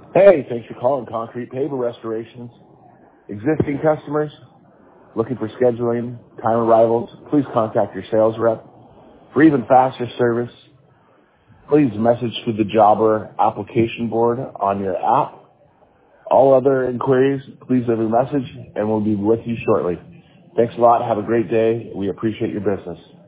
Hey, thanks for calling Concrete Paver Restorations. Existing customers looking for scheduling, time arrivals, please contact your sales rep. For even faster service, please message to the Jobber application board on your app. All other inquiries, please leave a message and we'll be with you shortly. Thanks a lot. Have a great day. We appreciate your business.